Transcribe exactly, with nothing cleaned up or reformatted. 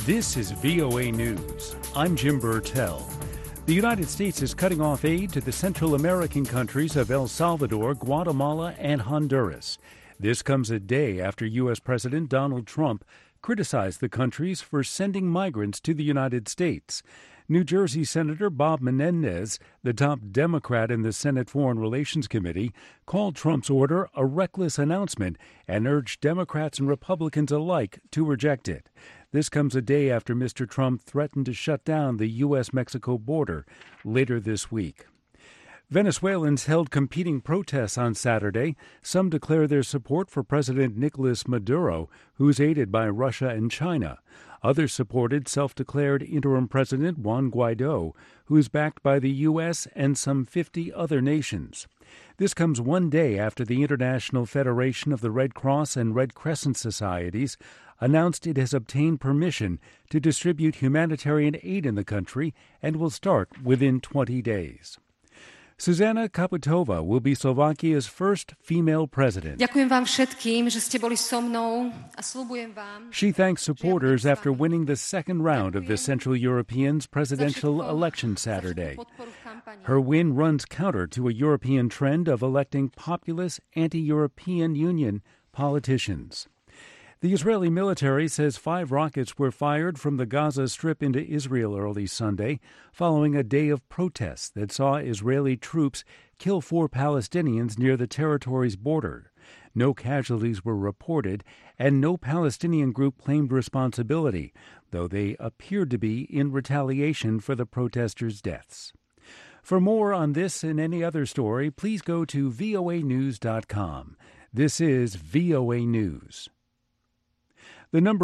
This is V O A News. I'm Jim Burtell. The United States is cutting off aid to the Central American countries of El Salvador, Guatemala, and Honduras. This comes a day after U S. President Donald Trump criticized the countries for sending migrants to the United States. New Jersey Senator Bob Menendez, the top Democrat in the Senate Foreign Relations Committee, called Trump's order a reckless announcement and urged Democrats and Republicans alike to reject it. This comes a day after Mister Trump threatened to shut down the U S Mexico border later this week. Venezuelans held competing protests on Saturday. Some declare their support for President Nicolas Maduro, who's aided by Russia and China. Others supported self-declared interim President Juan Guaido, who's backed by the U S and some fifty other nations. This comes one day after the International Federation of the Red Cross and Red Crescent Societies announced it has obtained permission to distribute humanitarian aid in the country and will start within twenty days. Zuzana Kaputova will be Slovakia's first female president. Ďakujem vám všetkým, že ste boli so mnou a sľubujem vám. She thanks supporters after winning the second round of the Central Europeans presidential election Saturday. Her win runs counter to a European trend of electing populist anti-European Union politicians. The Israeli military says five rockets were fired from the Gaza Strip into Israel early Sunday, following a day of protests that saw Israeli troops kill four Palestinians near the territory's border. No casualties were reported, and no Palestinian group claimed responsibility, though they appeared to be in retaliation for the protesters' deaths. For more on this and any other story, please go to V O A news dot com. This is V O A News. The number